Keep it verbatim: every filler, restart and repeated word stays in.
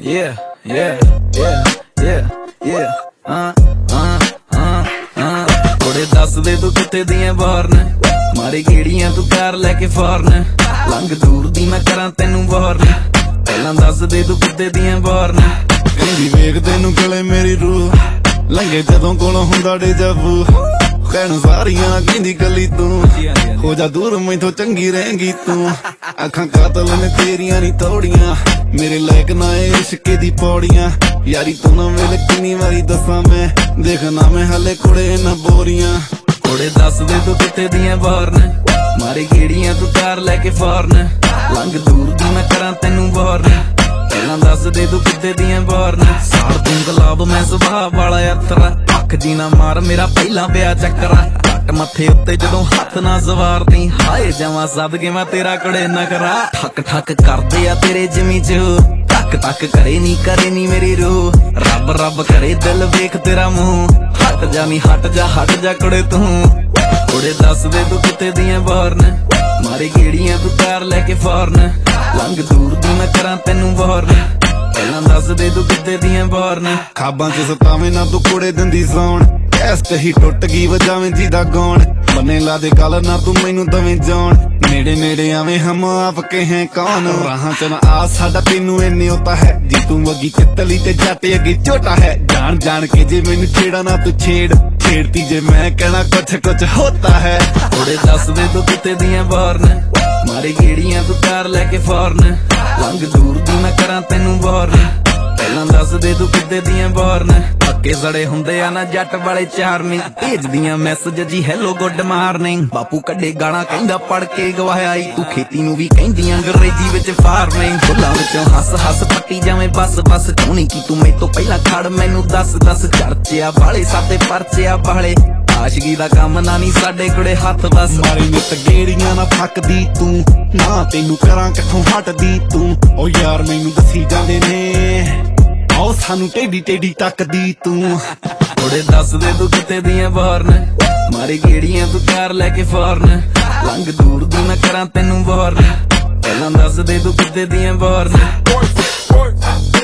Yeah, yeah, yeah, yeah, yeah, uh, uh, uh, uh ਕੁੜੇ ਦੱਸ ਦੇ ਤੂੰ ਕਿੱਥੇ ਦੀਆਂ ਵਾਰਨ ਮਾਰੇ ਗੇੜੀਆਂ ਤੂੰ ਕਾਰ ਲੈ ਕੇ ਫੌਰਨ ਲੰਘ ਦੂਰ ਦੀ ਮੈਂ ਕਰਾਂ ਤੈਨੂੰ ਵਾਰਨ ਪਹਿਲਾਂ ਦੱਸ ਦੇ ਤੂੰ ਕਿੱਥੇ ਦੀਆਂ ਵਾਰਨ ਕਹਿੰਦੀ ਵੇਖ ਤੈਨੂੰ ਗਲੇ ਮੇਰੀ ਰੂਹ ਲੰਘੇ ਜਦੋਂ ਕੋਲੋਂ ਹੁੰਦਾ ਡੇਜਾਵੂ ਕਹਿਣ ਸਾਰੀਆਂ ਕਹਿੰਦੀ ਕੱਲੀ ਤੂੰ ਹੋ ਜਾ ਦੂਰ ਮੈਥੋਂ ਚੰਗੀ ਰਹੇਂਗੀ ਤੂੰ ਅੱਖਾਂ ਕਾਤਲ ਨੇ ਤੇਰੀਆਂ ਨਹੀਂ ਤੋੜੀਆਂ ਮੇਰੇ ਲਾਇਕ ਨਾ ਏ ਇਸ਼ਕੇ ਦੀ ਪੌੜੀਆਂ ਯਾਰੀ ਤੂੰ ਨਾ ਵੇਲੇ ਕਿੰਨੀ ਵਾਰੀ ਦੱਸਾਂ ਮੈਂ ਦੇਖਣਾ ਮੈਂ ਹਲੇ ਕੁੜੇ ਨਾ ਬੋਰੀਆਂ ਕੁੜੇ ਦੱਸ ਦੇ ਤੂੰ ਕਿੱਥੇ ਦੀਆਂ ਵਾਰਨ ਮਾਰੇ ਗੇੜੀਆਂ ਤੂੰ ਕਾਰ ਲੈ ਕੇ ਫੌਰਨ ਲੰਘ ਦੂਰ ਦੀ ਮੈਂ ਕਰਾਂ ਤੈਨੂੰ ਵਾਰਨ ਪਹਿਲਾਂ ਦੱਸ ਦੇ ਤੂੰ ਕਿੱਥੇ ਦੀਆਂ ਵਾਰਨ ਸਾਰ ਤੂੰ ਗੁਲਾਬ ਮੈਂ ਸੁਭਾਅ ਵਾਲਾ ਯਾਤਰਾ ਅੱਖ ਜੀ ਨਾ ਮਾਰ ਮੇਰਾ ਪਹਿਲਾਂ ਪਿਆ ਚੱਕਰਾ ਘੱਟ ਮੱਥੇ ਉੱਤੇ ਜਦੋਂ ਹੱਥ ਨਾ ਜ਼ਵਾਰਦੀ ਹਾਏ ਜਾਵਾਂ ਸਦਕੇ ਮੈਂ ਤੇਰਾ ਕੁੜੇ ਨਾ ਕਰਾਂ ਠੱਕ ਠੱਕ ਕਰਦੇ ਆ ਤੇਰੇ ਜਿਮੀ ਚ ਤੱਕ ਤੱਕ ਕਰੇ ਨੀ ਕਰੇ ਨੀ ਮੇਰੀ ਰੂਹ ਰੱਬ ਰੱਬ ਕਰੇ ਦਿਲ ਵੇਖ ਤੇਰਾ ਮੂੰਹ ਹਟ ਜਾ ਨੀ ਹਟ ਜਾ ਹਟ ਜਾ ਕੁੜੇ ਤੂੰ ਕੁੜੇ ਦੱਸ ਦੇ ਤੂੰ ਕਿੱਥੇ ਦੀਆਂ ਵਾਰਨ ਮਾਰੇ ਗੇੜੀਆਂ ਤੂੰ ਕਾਰ ਲੈ ਕੇ ਫੌਰਨ ਲੰਘ ਦੂਰ ਦੀ ਮੈਂ ਕਰਾਂ ਤੈਨੂੰ ਵਾਰਨ ਪਹਿਲਾਂ ਦੱਸ ਦੇ ਤੂੰ ਕਿੱਥੇ ਦੀਆਂ ਵਾਰਨ ਖਾਬਾਂ ਚ ਸਤਾਵੇਂ ਨਾ ਤੂੰ ਕੁੜੇ ਦਿੰਦੀ ਸੌਣ ਐਸਟ ਹੀ ਟੁੱਟ ਗਈ ਵਜਾਵੇਂ ਜੀ ਦਾ ਗਾਉਣ ਬੰਨੇ ਲਾ ਦੇ ਗੱਲ ਨਾ ਤੂੰ ਮੈਨੂੰ ਦਵੇਂ ਜਾਣ ਨੇੜੇ ਨੇੜੇ ਆਵੇਂ ਹਮ ਆਪ ਕੇ ਹੈ ਕੌਣ ਰਾਹਾਂ ਚ ਨਾ ਆ ਸਾਡਾ ਤੈਨੂੰ ਇੰਨੇ ਹੋਤਾ ਹੈ ਜੀ ਤੂੰ ਵਗੀ ਤਿੱਤਲੀ ਤੇ ਜੱਟ ਅੱਗੇ ਝੋਟਾ ਹੈ ਜਾਣ ਜਾਣ ਕੇ ਜੇ ਮੈਨੂੰ ਛੇੜਾ ਨਾ ਤੂੰ ਛੇੜ ਛੇੜਤੀ ਜੇ ਮੈਂ ਕਹਿਣਾ ਕੁਛ ਕੁਛ ਹੋਤਾ ਹੈ ਕੁੜੇ ਦੱਸ ਦੇ ਤੂੰ ਕਿੱਥੇ ਦੀਆਂ ਵਾਰਨ ਮਾਰੇ ਗੇੜੀਆਂ ਤੂੰ ਕਾਰ ਲੈ ਕੇ ਫੌਰਨ ਲੰਘ ਦੂਰ ਦੀ ਮੈਂ ਕਰਾਂ ਤੈਨੂੰ ਵਾਰਨ ਪਹਿਲਾਂ ਦੱਸ ਦੇ ਤੂੰ ਕਿੱਥੇ ਦੀਆਂ ਵਾਰਨ ਅੱਗੇ ਸੜੇ ਹੁੰਦੇ ਆ ਨਾ ਜੱਟ ਵਾਲੇ ਚਾਰਮਿੰਗ ਭੇਜਦੀਆਂ ਮੈਸੇਜ ਜੀ ਹੈਲੋ ਗੁੱਡ ਮਾਰਨਿੰਗ ਬਾਪੂ ਕੱਢੇ ਗਾਲਾਂ ਕਹਿੰਦਾ ਪੜ ਕੇ ਗਵਾਇਆ ਈ ਤੂੰ ਖੇਤੀ ਨੂੰ ਵੀ ਕਹਿੰਦੀ ਅੰਗਰੇਜ਼ੀ ਵਿੱਚ ਫਾਰਮਿੰਗ ਫੁੱਲਾਂ ਵਿੱਚੋਂ ਹੱਸ ਹੱਸ ਪੱਟੀ ਜਾਵੇਂ ਬਸ ਬਸ ਚਾਹੁੰਨੀ ਕੀ ਤੂੰ ਮੇਰੇ ਤੋਂ ਪਹਿਲਾਂ ਖੜ ਮੈਨੂੰ ਦੱਸ ਦੱਸ ਚਰਚਿਆ ਵਾਲੇ ਸਾਦੇ ਪਰਚਿਆ ਵਾਲੇ ਆਸ਼ਕੀ ਦਾ ਕੰਮ ਨਾ ਨੀ ਸਾਡੇ ਕੁੜੇ ਹੱਥ ਬਸ ਮਾਰੀ ਨਿੱਤ ਗੇੜੀਆਂ ਨਾ ਥੱਕਦੀ ਤੂੰ ਨਾ ਤੈਨੂੰ ਕਰਾਂ ਕਿੱਥੋਂ ਹਟਦੀ ਤੂੰ ਓ ਯਾਰ ਮੈਨੂੰ ਦੱਸੀ ਜਾਂਦੇ ਨੇ ਆਓ ਸਾਨੂੰ ਟੇਡੀ ਟੇਡੀ ਤੱਕਦੀ ਤੂੰ ਕੁੜੇ ਦੱਸ ਦੇ ਤੂੰ ਕਿੱਥੇ ਦੀਆਂ ਵਾਰਨ ਮਾਰੇ ਗੇੜੀਆਂ ਤੂੰ ਕਾਰ ਲੈ ਕੇ ਫੌਰਨ ਲੰਘ ਦੂਰ ਦੀ ਮੈਂ ਕਰਾਂ ਤੈਨੂੰ ਵਾਰਨ ਪਹਿਲਾਂ ਦੱਸ ਦੇ ਤੂੰ ਕਿੱਥੇ ਦੀਆਂ ਵਾਰਨ